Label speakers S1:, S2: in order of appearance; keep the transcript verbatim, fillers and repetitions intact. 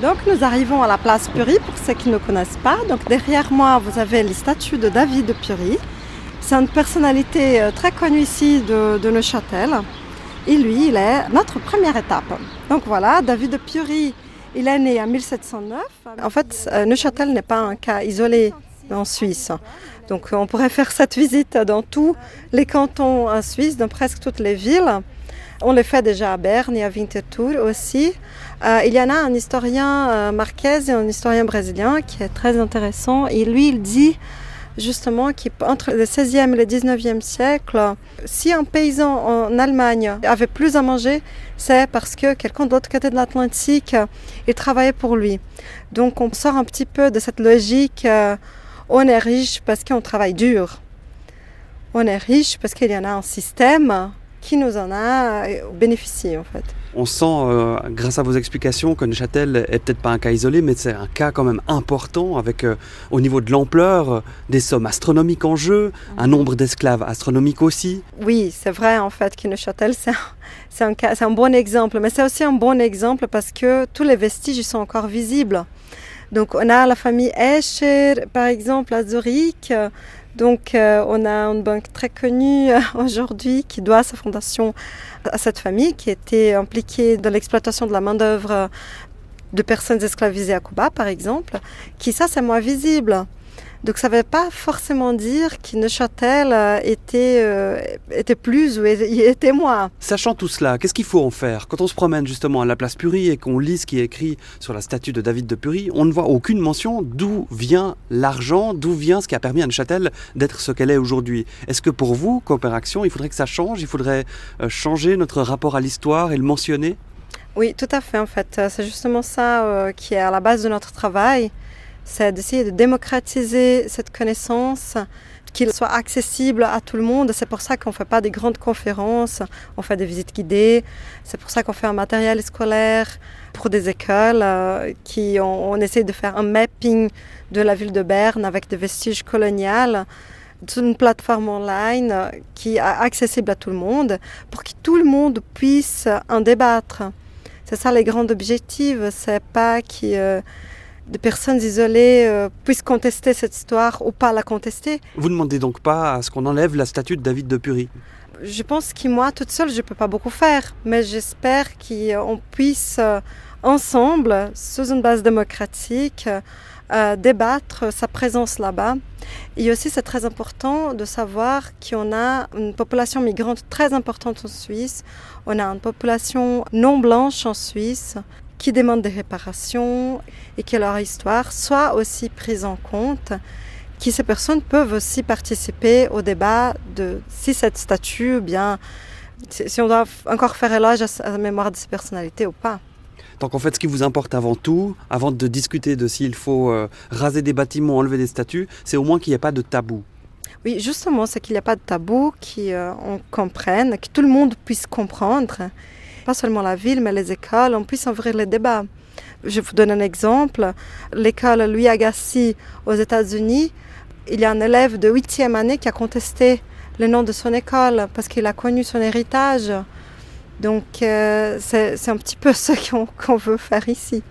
S1: Donc nous arrivons à la place Pury, pour ceux qui ne connaissent pas. Donc derrière moi, vous avez les statues de David de Pury. C'est une personnalité très connue ici de, de Neuchâtel. Et lui, il est notre première étape. Donc voilà, David de Pury, il est né en mille sept cent neuf. En fait, Neuchâtel n'est pas un cas isolé en Suisse. Donc on pourrait faire cette visite dans tous les cantons en Suisse, dans presque toutes les villes. On le fait déjà à Berne et à Winterthur aussi. Euh, il y en a un historien euh, Marquez et un historien brésilien qui est très intéressant. Et lui, il dit justement qu'entre le seizième et le dix-neuvième siècle, si un paysan en Allemagne avait plus à manger, c'est parce que quelqu'un de l'autre côté de l'Atlantique, il travaillait pour lui. Donc on sort un petit peu de cette logique, euh, on est riche parce qu'on travaille dur. On est riche parce qu'il y en a un système qui nous en a bénéficié en fait.
S2: On sent, euh, grâce à vos explications, que Neuchâtel est peut-être pas un cas isolé, mais c'est un cas quand même important, avec euh, au niveau de l'ampleur, euh, des sommes astronomiques en jeu, un nombre d'esclaves astronomique aussi.
S1: Oui, c'est vrai en fait que Neuchâtel, c'est un, c'est un, cas, c'est un bon exemple, mais c'est aussi un bon exemple parce que tous les vestiges sont encore visibles. Donc on a la famille Escher, par exemple, à Zurich. Donc euh, on a une banque très connue euh, aujourd'hui qui doit sa fondation à cette famille qui était impliquée dans l'exploitation de la main-d'œuvre de personnes esclavisées à Cuba, par exemple, qui ça c'est moins visible. Donc ça ne veut pas forcément dire que Neuchâtel était, euh, était plus ou était moins.
S2: Sachant tout cela, qu'est-ce qu'il faut en faire? Quand on se promène justement à la place Pury et qu'on lit ce qui est écrit sur la statue de David de Pury, on ne voit aucune mention d'où vient l'argent, d'où vient ce qui a permis à Neuchâtel d'être ce qu'elle est aujourd'hui. Est-ce que pour vous, Coopéraction, il faudrait que ça change? Il faudrait euh, changer notre rapport à l'histoire et le mentionner?
S1: Oui, tout à fait en fait. C'est justement ça euh, qui est à la base de notre travail. C'est d'essayer de démocratiser cette connaissance, qu'il soit accessible à tout le monde. C'est pour ça qu'on ne fait pas des grandes conférences, on fait des visites guidées. C'est pour ça qu'on fait un matériel scolaire pour des écoles. Euh, qui, on, on essaie de faire un mapping de la ville de Berne avec des vestiges coloniaux sur une plateforme online qui est accessible à tout le monde pour que tout le monde puisse en débattre. C'est ça les grands objectifs, c'est pas que euh, des personnes isolées euh, puissent contester cette histoire ou pas la contester.
S2: Vous ne demandez donc pas à ce qu'on enlève la statue de David de Pury?
S1: Je pense que moi, toute seule, je ne peux pas beaucoup faire, mais j'espère qu'on puisse euh, ensemble, sous une base démocratique, euh, débattre sa présence là-bas. Et aussi, c'est très important de savoir qu'on a une population migrante très importante en Suisse. On a une population non blanche en Suisse qui demandent des réparations et que leur histoire soit aussi prise en compte, que ces personnes peuvent aussi participer au débat de si cette statue, bien, si on doit encore faire éloge à la mémoire de ces personnalités ou pas.
S2: Donc en fait, ce qui vous importe avant tout, avant de discuter de s'il faut euh, raser des bâtiments, enlever des statues, c'est au moins qu'il n'y ait pas de tabou.
S1: Oui, justement, c'est qu'il n'y a pas de tabou, qu'on euh, comprenne, que tout le monde puisse comprendre. Pas seulement la ville, mais les écoles, on puisse ouvrir les débats. Je vous donne un exemple. L'école Louis Agassiz aux États-Unis, il y a un élève de huitième année qui a contesté le nom de son école parce qu'il a connu son héritage. Donc, euh, c'est, c'est un petit peu ce qu'on, qu'on veut faire ici.